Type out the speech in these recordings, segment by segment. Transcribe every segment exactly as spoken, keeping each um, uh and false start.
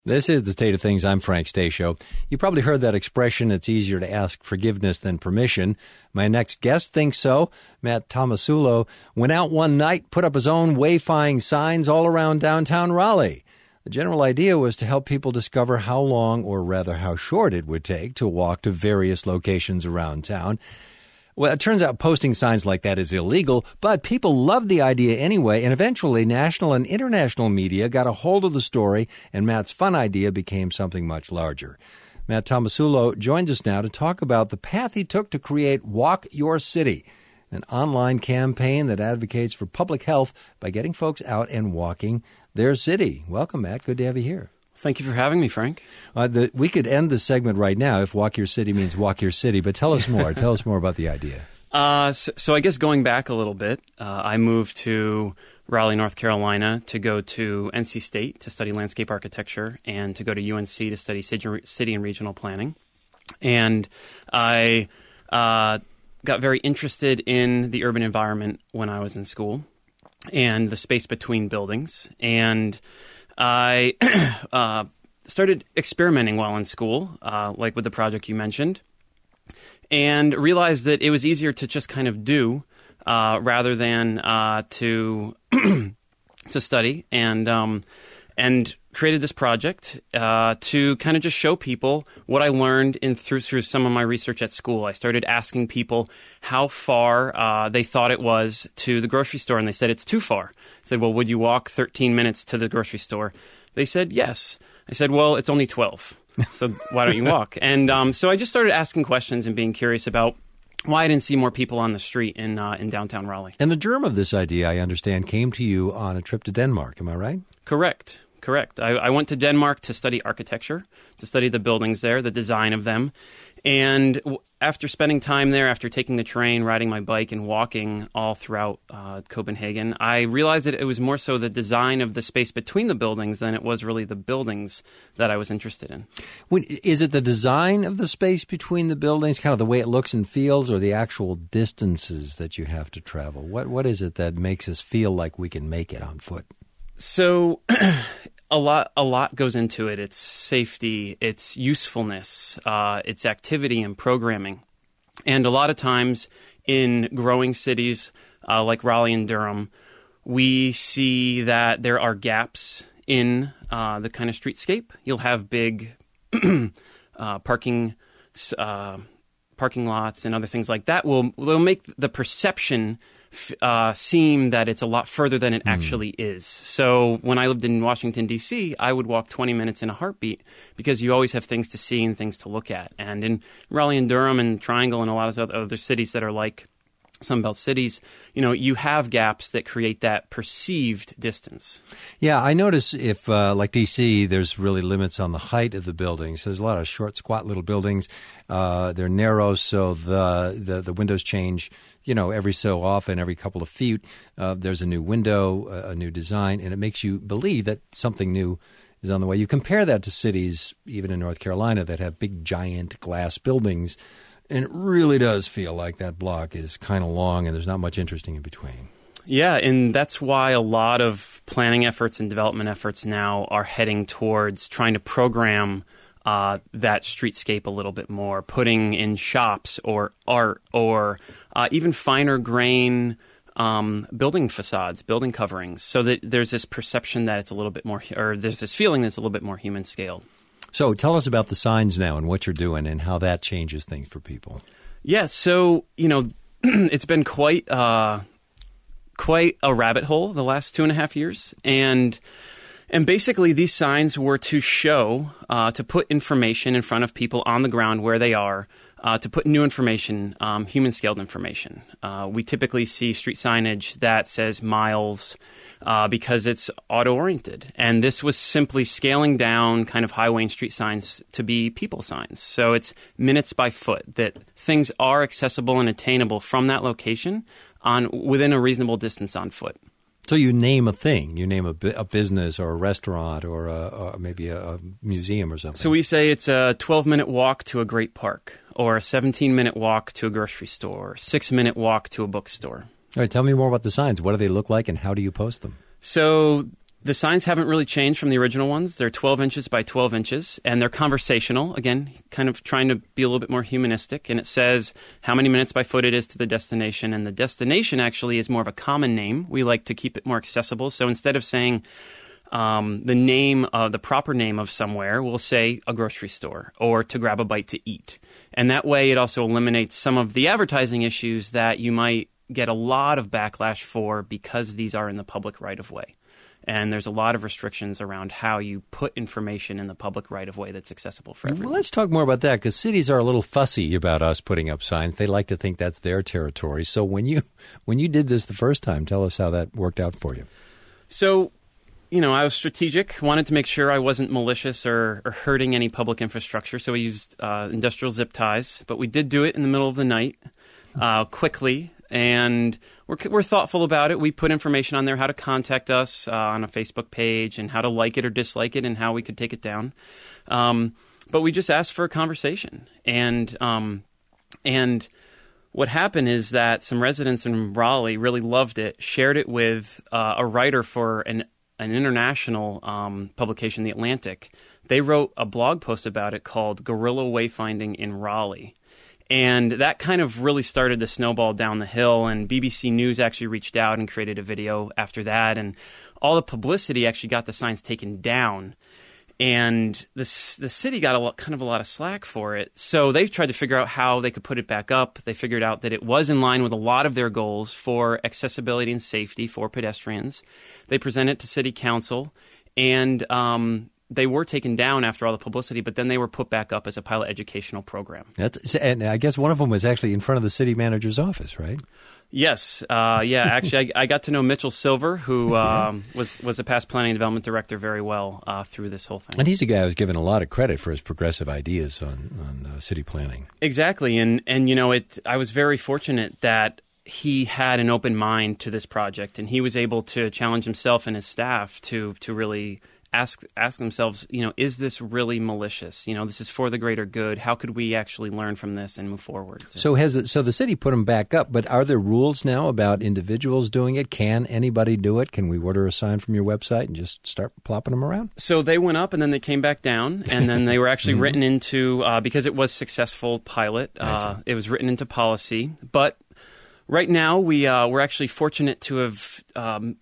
This is The State of Things. I'm Frank Stasio. You probably heard that expression, it's easier to ask forgiveness than permission. My next guest thinks so. Matt Tomasulo went out one night, put up his own wayfinding signs all around downtown Raleigh. The general idea was to help people discover how long, or rather how short it would take to walk to various locations around town. Well, it turns out posting signs like that is illegal, but people loved the idea anyway, and eventually national and international media got a hold of the story, and Matt's fun idea became something much larger. Matt Tomasulo joins us now to talk about the path he took to create Walk Your City, an online campaign that advocates for public health by getting folks out and walking their city. Welcome, Matt. Good to have you here. Thank you for having me, Frank. Uh, the, we could end the segment right now if Walk Your City means walk your city, but tell us more. Tell us more about the idea. Uh, so, so I guess going back a little bit, uh, I moved to Raleigh, North Carolina to go to N C State to study landscape architecture and to go to U N C to study city and regional planning. And I uh, got very interested in the urban environment when I was in school and the space between buildings. And I uh, started experimenting while in school, uh, like with the project you mentioned, and realized that it was easier to just kind of do uh, rather than uh, to to study, and um, and created this project uh, to kind of just show people what I learned in through through some of my research at school. I started asking people how far uh, they thought it was to the grocery store, and they said it's too far. I said, well, would you walk thirteen minutes to the grocery store? They said, yes. I said, well, it's only twelve, so why don't you walk? And um, so I just started asking questions and being curious about why I didn't see more people on the street in uh, in downtown Raleigh. And the germ of this idea, I understand, came to you on a trip to Denmark. Am I right? Correct. Correct. I, I went to Denmark to study architecture, to study the buildings there, the design of them. And w- after spending time there, after taking the train, riding my bike, and walking all throughout uh, Copenhagen, I realized that it was more so the design of the space between the buildings than it was really the buildings that I was interested in. When, is it the design of the space between the buildings, kind of the way it looks and feels, or the actual distances that you have to travel? What What is it that makes us feel like we can make it on foot? So a lot a lot goes into it. It's safety, it's usefulness, uh, it's activity and programming. And a lot of times in growing cities uh, like Raleigh and Durham, we see that there are gaps in uh, the kind of streetscape. You'll have big uh, parking uh, parking lots and other things like that. Will will make the perception Uh, seem that it's a lot further than it mm. actually is. So when I lived in Washington, D C, I would walk twenty minutes in a heartbeat because you always have things to see and things to look at. And in Raleigh and Durham and Triangle and a lot of other cities that are like Sunbelt cities, you know, you have gaps that create that perceived distance. Yeah, I notice if, uh, like D C, there's really limits on the height of the buildings. There's a lot of short, squat little buildings. Uh, they're narrow, so the, the, the windows change, you know, every so often, every couple of feet. Uh, there's a new window, a new design, and it makes you believe that something new is on the way. You compare that to cities, even in North Carolina, that have big, giant glass buildings, and it really does feel like that block is kind of long and there's not much interesting in between. Yeah, and that's why a lot of planning efforts and development efforts now are heading towards trying to program uh, that streetscape a little bit more, putting in shops or art or uh, even finer grain um, building facades, building coverings, so that there's this perception that it's a little bit more, or there's this feeling that's a little bit more human scaled. So tell us about the signs now and what you're doing and how that changes things for people. Yeah, so, you know, it's been quite uh, quite a rabbit hole the last two and a half years. And and basically these signs were to show, uh, to put information in front of people on the ground where they are, uh, to put new information, um, human-scaled information. Uh, we typically see street signage that says miles, Uh, because it's auto-oriented. And this was simply scaling down kind of highway and street signs to be people signs. So it's minutes by foot, that things are accessible and attainable from that location on within a reasonable distance on foot. So you name a thing. You name a, a business or a restaurant or, a, or maybe a, a museum or something. So we say it's a twelve-minute walk to a great park, or a seventeen-minute walk to a grocery store, six-minute walk to a bookstore. All right, tell me more about the signs. What do they look like and how do you post them? So The signs haven't really changed from the original ones. They're twelve inches by twelve inches, and they're conversational. Again, kind of trying to be a little bit more humanistic. And it says how many minutes by foot it is to the destination. And the destination actually is more of a common name. We like to keep it more accessible. So instead of saying um, the name, uh, the proper name of somewhere, we'll say a grocery store or to grab a bite to eat. And that way it also eliminates some of the advertising issues that you might get a lot of backlash for because these are in the public right of way. And there's a lot of restrictions around how you put information in the public right-of-way that's accessible for everyone. Well, let's talk more about that, because cities are a little fussy about us putting up signs. They like to think that's their territory. So when you when you did this the first time, tell us how that worked out for you. So, you know, I was strategic, wanted to make sure I wasn't malicious or, or hurting any public infrastructure. So we used uh, industrial zip ties. But we did do it in the middle of the night, uh, quickly. And we're, we're thoughtful about it. We put information on there, how to contact us uh, on a Facebook page and how to like it or dislike it and how we could take it down. Um, but we just asked for a conversation. And um, and what happened is that some residents in Raleigh really loved it, shared it with uh, a writer for an, an international um, publication, The Atlantic. They wrote a blog post about it called Guerrilla Wayfinding in Raleigh. And that kind of really started the snowball down the hill, and B B C News actually reached out and created a video after that, and all the publicity actually got the signs taken down, and the the city got a lot, kind of a lot of slack for it. So they've tried to figure out how they could put it back up. They figured out that it was in line with a lot of their goals for accessibility and safety for pedestrians. They presented it to city council, and um, they were taken down after all the publicity, but then they were put back up as a pilot educational program. That's, and I guess one of them was actually in front of the city manager's office, right? Yes. Uh, yeah, actually, I, I got to know Mitchell Silver, who um, was, was a past planning and development director, very well uh, through this whole thing. And he's a guy who's given a lot of credit for his progressive ideas on, on uh, city planning. Exactly. And, and you know, it. I was very fortunate that he had an open mind to this project, and he was able to challenge himself and his staff to to really ask ask themselves, you know, is this really malicious? You know, this is for the greater good. How could we actually learn from this and move forward? So, so has it, so the city put them back up, but are there rules now about individuals doing it? Can anybody do it? Can we order a sign from your website and just start plopping them around? So they went up and then they came back down, and then they were actually mm-hmm. written into, uh, because it was successful pilot, uh, it was written into policy. But right now we, uh, we're actually fortunate to have um,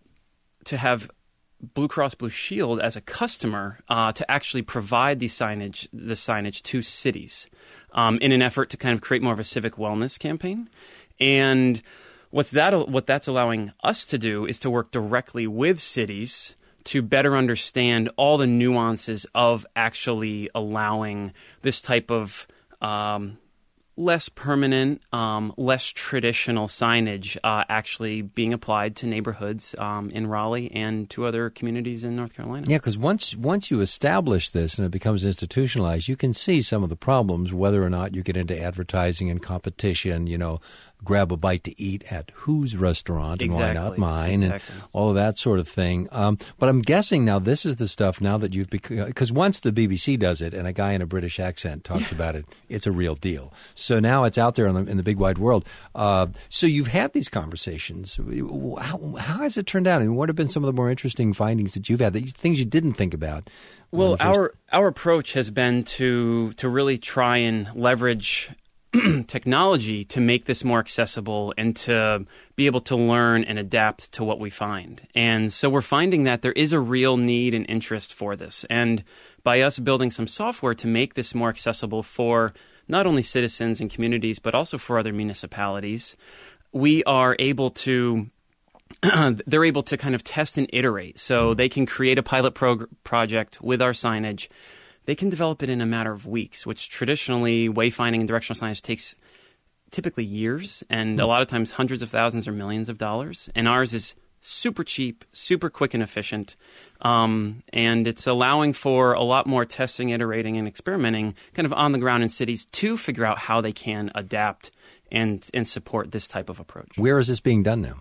to have Blue Cross Blue Shield as a customer uh, to actually provide the signage, the signage to cities um, in an effort to kind of create more of a civic wellness campaign. And what's that? What that's allowing us to do is to work directly with cities to better understand all the nuances of actually allowing this type of um, less permanent, um, less traditional signage uh, actually being applied to neighborhoods um, in Raleigh and to other communities in North Carolina. Yeah, because once once you establish this and it becomes institutionalized, you can see some of the problems, whether or not you get into advertising and competition, you know, grab a bite to eat at whose restaurant and exactly. why not mine, exactly. and all of that sort of thing. Um, but I'm guessing now this is the stuff now that you've become, because once the B B C does it and a guy in a British accent talks about it, it's a real deal. So now it's out there in the, in the big wide world. Uh, so you've had these conversations. How, how has it turned out? I mean, what have been some of the more interesting findings that you've had, that you, things you didn't think about? Well, our our approach has been to to really try and leverage technology to make this more accessible and to be able to learn and adapt to what we find. And so we're finding that there is a real need and interest for this. And by us building some software to make this more accessible for not only citizens and communities, but also for other municipalities, we are able to they're able to kind of test and iterate. So they can create a pilot prog- project with our signage. They can develop it in a matter of weeks, which traditionally wayfinding and directional signage takes typically years and a lot of times hundreds of thousands or millions of dollars. And ours is super cheap, super quick and efficient. Um, and it's allowing for a lot more testing, iterating, and experimenting kind of on the ground in cities to figure out how they can adapt and, and support this type of approach. Where is this being done now?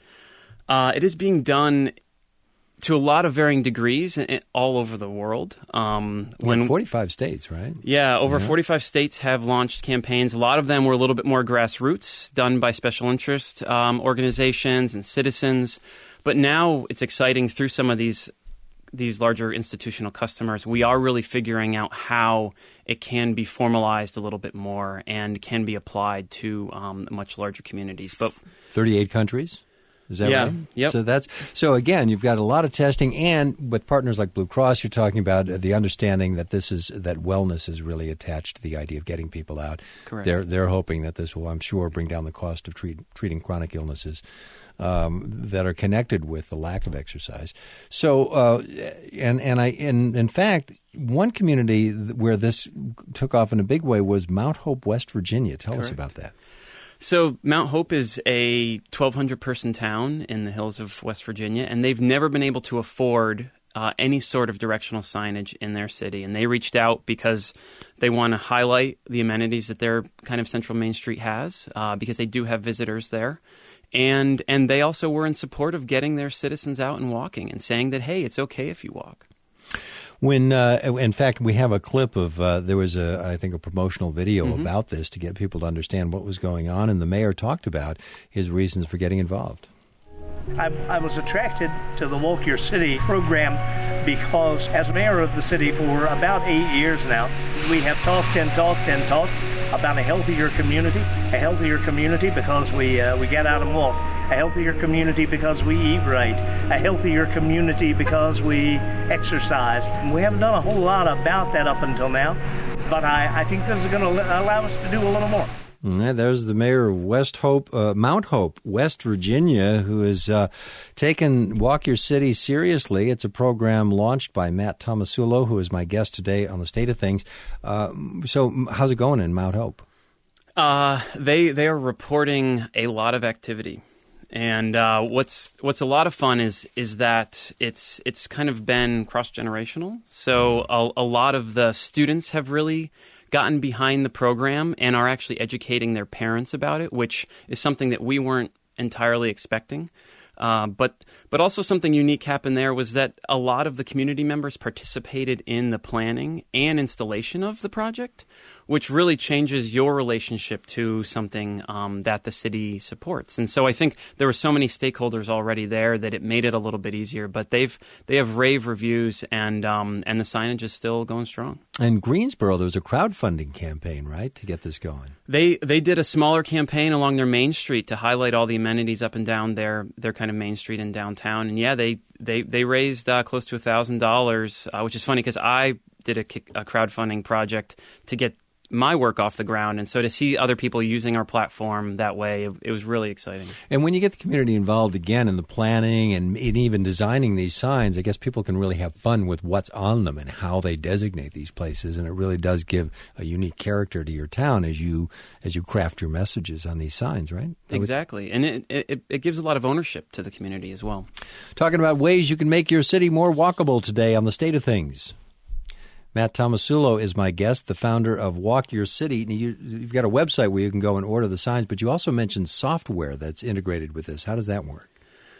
Uh, it is being done to a lot of varying degrees all over the world. Um, when forty-five states, right? Yeah, over yeah. forty-five states have launched campaigns. A lot of them were a little bit more grassroots, done by special interest um, organizations and citizens. but now it's exciting through some of these these larger institutional customers. We are really figuring out how it can be formalized a little bit more and can be applied to um, much larger communities. But thirty-eight countries? Is that yeah, right? Yep. So that's so again, you've got a lot of testing, and with partners like Blue Cross, you're talking about the understanding that this is that wellness is really attached to the idea of getting people out. Correct. They're they're hoping that this will, I'm sure, bring down the cost of treat, treating chronic illnesses um, that are connected with the lack of exercise. So, uh, and and I in in fact, one community where this took off in a big way was Mount Hope, West Virginia. Tell Correct. us about that. So Mount Hope is a twelve hundred person town in the hills of West Virginia, and they've never been able to afford uh, any sort of directional signage in their city. And they reached out because they want to highlight the amenities that their kind of Central Main Street has, uh, because they do have visitors there. And and they also were in support of getting their citizens out and walking and saying that, hey, it's okay if you walk. When, uh, in fact, we have a clip of, uh, there was, a, I think, a promotional video Mm-hmm. about this to get people to understand what was going on, and the mayor talked about his reasons for getting involved. I, I was attracted to the Walk Your City program because as mayor of the city for about eight years now, we have talked and talked and talked about a healthier community, a healthier community because we uh, we get out and walk, a healthier community because we eat right, a healthier community because we exercise. We haven't done a whole lot about that up until now, but I, I think this is going to allow us to do a little more. Yeah, there's the mayor of West Hope, uh, Mount Hope, West Virginia, who has uh, taken Walk Your City seriously. It's a program launched by Matt Tomasulo, who is my guest today on The State of Things. Uh, so how's it going in Mount Hope? Uh, they they are reporting a lot of activity. And uh, what's what's a lot of fun is is that it's it's kind of been cross-generational. So a, a lot of the students have really gotten behind the program and are actually educating their parents about it, which is something that we weren't entirely expecting. Uh, but but also something unique happened there was that a lot of the community members participated in the planning and installation of the project, which really changes your relationship to something um, that the city supports. And so I think there were so many stakeholders already there that it made it a little bit easier. But they've they have rave reviews, and um, and the signage is still going strong. In Greensboro, there was a crowdfunding campaign, right, to get this going? They they did a smaller campaign along their main street to highlight all the amenities up and down their their kind of main street in downtown. And yeah, they they they raised uh, close to a thousand uh, dollars, which is funny because I did a, a crowdfunding project to get my work off the ground, and so to see other people using our platform that way, it, it was really exciting. And when you get the community involved again in the planning and, and even designing these signs, I guess people can really have fun with what's on them and how they designate these places, and it really does give a unique character to your town as you as you craft your messages on these signs, right? Exactly, and it, it, it gives a lot of ownership to the community as well. Talking about ways you can make your city more walkable today on The State of Things. Matt Tomasulo is my guest, the founder of Walk Your City. You, you've got a website where you can go and order the signs, but you also mentioned software that's integrated with this. How does that work?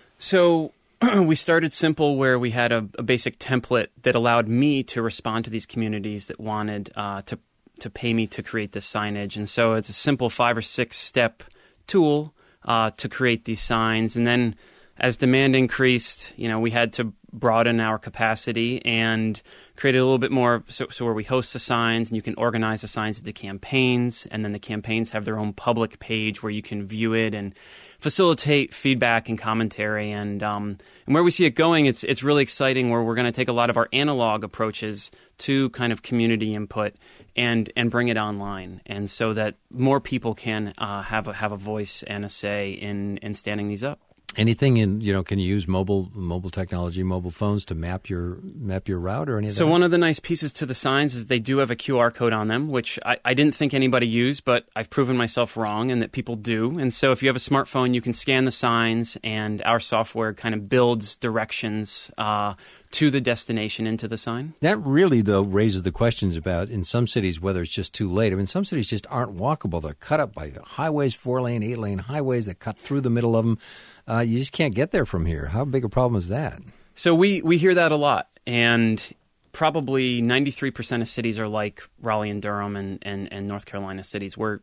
So we started simple where we had a, a basic template that allowed me to respond to these communities that wanted uh, to, to pay me to create this signage. And so it's a simple five or six step tool uh, to create these signs. And then as demand increased, you know, we had to broaden our capacity and create a little bit more so, so where we host the signs and you can organize the signs into campaigns, and then the campaigns have their own public page where you can view it and facilitate feedback and commentary. And um, and where we see it going, it's it's really exciting where we're going to take a lot of our analog approaches to kind of community input and and bring it online, and so that more people can uh, have a, have a voice and a say in in standing these up. Anything in, you know, can you use mobile mobile technology, mobile phones to map your map your route or any of that? So one of the nice pieces to the signs is they do have a Q R code on them, which I, I didn't think anybody used, but I've proven myself wrong and that people do. And so if you have a smartphone, you can scan the signs, and our software kind of builds directions uh, to the destination into the sign. That really, though, raises the questions about, in some cities, whether it's just too late. I mean, some cities just aren't walkable. They're cut up by highways, four-lane, eight-lane highways that cut through the middle of them. Uh, you just can't get there from here. How big a problem is that? So we, we hear that a lot, and probably ninety-three percent of cities are like Raleigh and Durham and, and, and North Carolina cities, where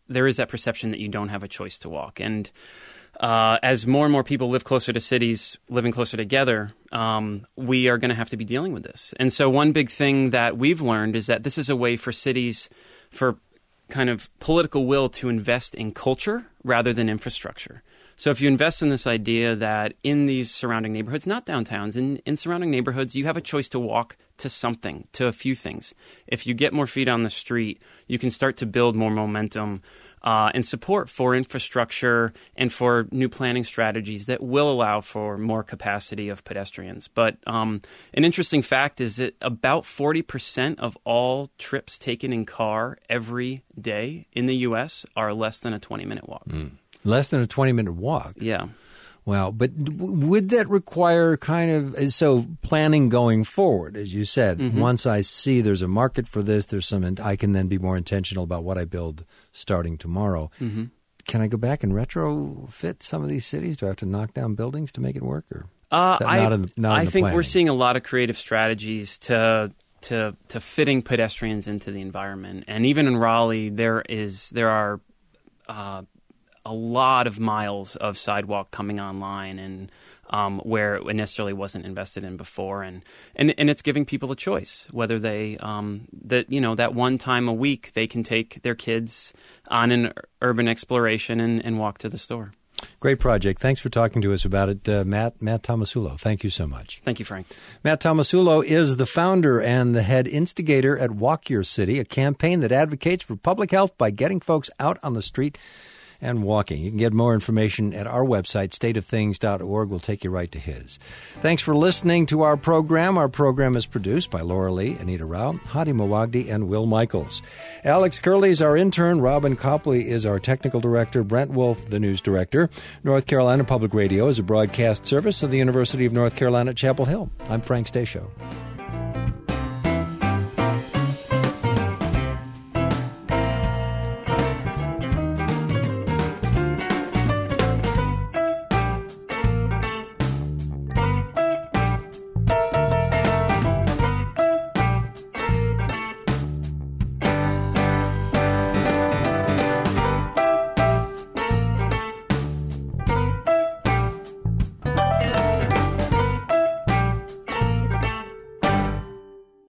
there is that perception that you don't have a choice to walk. And uh, as more and more people live closer to cities, living closer together, um, we are going to have to be dealing with this. And so one big thing that we've learned is that this is a way for cities, for kind of political will to invest in culture rather than infrastructure. So if you invest in this idea that in these surrounding neighborhoods, not downtowns, in, in surrounding neighborhoods, you have a choice to walk to something, to a few things. If you get more feet on the street, you can start to build more momentum uh, and support for infrastructure and for new planning strategies that will allow for more capacity of pedestrians. But um, an interesting fact is that about forty percent of all trips taken in car every day in the U S are less than a twenty-minute walk. Mm. Less than a twenty-minute walk. Yeah. Wow. But would that require kind of, so planning going forward, as you said, mm-hmm. once I see there's a market for this, there's some, I can then be more intentional about what I build starting tomorrow. Mm-hmm. Can I go back and retrofit some of these cities? Do I have to knock down buildings to make it work? Or uh, I, not in, not I in the think planning? We're seeing a lot of creative strategies to to to fitting pedestrians into the environment. And even in Raleigh, there is there are uh, a lot of miles of sidewalk coming online, and um, where it necessarily wasn't invested in before, and, and and it's giving people a choice whether they um, that you know that one time a week they can take their kids on an urban exploration and, and walk to the store. Great project. Thanks for talking to us about it, uh, Matt Matt Tomasulo. Thank you so much. Thank you, Frank. Matt Tomasulo is the founder and the head instigator at Walk Your City, a campaign that advocates for public health by getting folks out on the street and walking. You can get more information at our website, state of things dot org. We'll take you right to his. Thanks for listening to our program. Our program is produced by Laura Lee, Anita Rao, Hadi Mawagdi, and Will Michaels. Alex Curley is our intern. Robin Copley is our technical director. Brent Wolf, the news director. North Carolina Public Radio is a broadcast service of the University of North Carolina at Chapel Hill. I'm Frank Stasio.